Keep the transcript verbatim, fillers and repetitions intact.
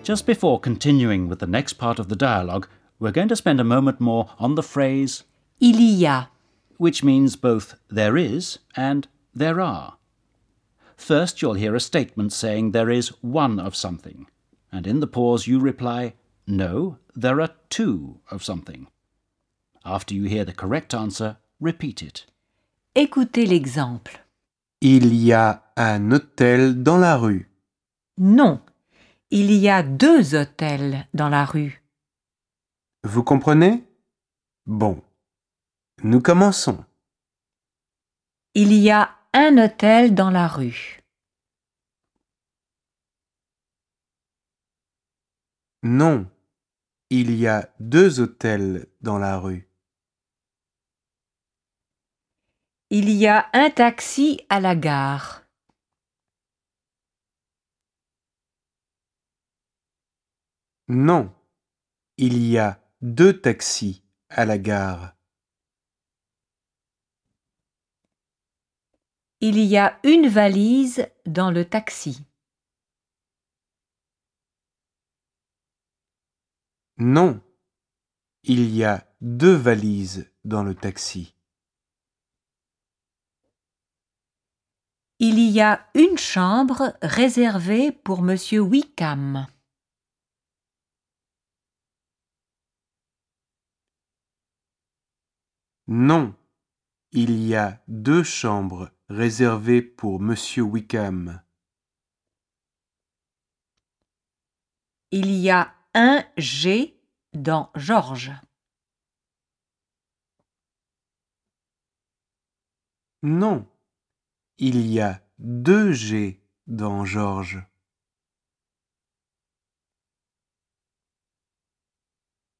Just before continuing with the next part of the dialogue, we're going to spend a moment more on the phrase Il y a. which means both there is and there are. First, you'll hear a statement saying there is one of something, and in the pause you reply, no, there are two of something. After you hear the correct answer, repeat it. Écoutez l'exemple. Il y a un hôtel dans la rue. Non, il y a deux hôtels dans la rue. Vous comprenez? Bon, nous commençons. Il y a un hôtel dans la rue. Non, il y a deux hôtels dans la rue. Il y a un taxi à la gare. Non, il y a deux taxis à la gare. Il y a une valise dans le taxi. Non, il y a deux valises dans le taxi. Il y a une chambre réservée pour Monsieur Wickham. Non, il y a deux chambres réservées pour Monsieur Wickham. Il y a un G dans Georges. Non, il y a deux G dans Georges.